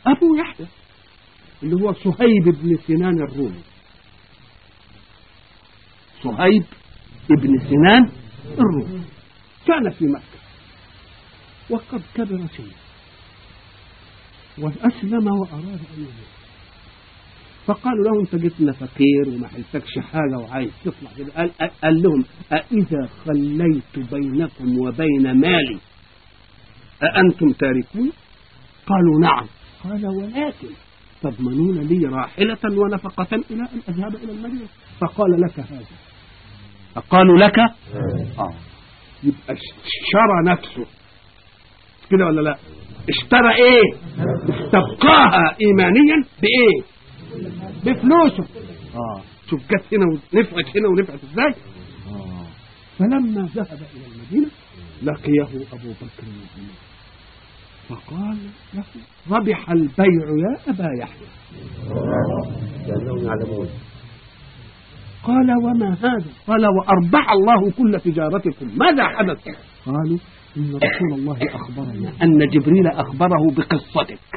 أبو يحيى اللي هو صهيب بن سنان الرومي. صهيب بن سنان الرومي كان في مكة وقد كبر سنه وأسلم وأراد أن يموت، فقالوا له أنت جئتنا فقير وما حلتكش حاجة وعايز تطلع كده. قال لهم أإذا خليت بينكم وبين مالي أأنتم تاركون؟ قالوا نعم. قال ولكن تضمنون لي راحلة ونفقة إلى أن أذهب إلى المدينة؟ فقال لك هذا. فقالوا لك يبقى شرى نفسه كده ولا لا؟ اشترى ايه؟ استبقاها ايمانيا بايه؟ بفلوسه. شوف جت هنا ونفعت هنا ونفعت ازاي. فلما ذهب الى المدينه لقيه ابو بكر الصديق فقال له ربح البيع يا ابا يحيى. قال وما هذا؟ قال واربح الله كل تجارتكم. ماذا حدث؟ قالوا إن رسول الله أخبرنا أن جبريل أخبره بقصتك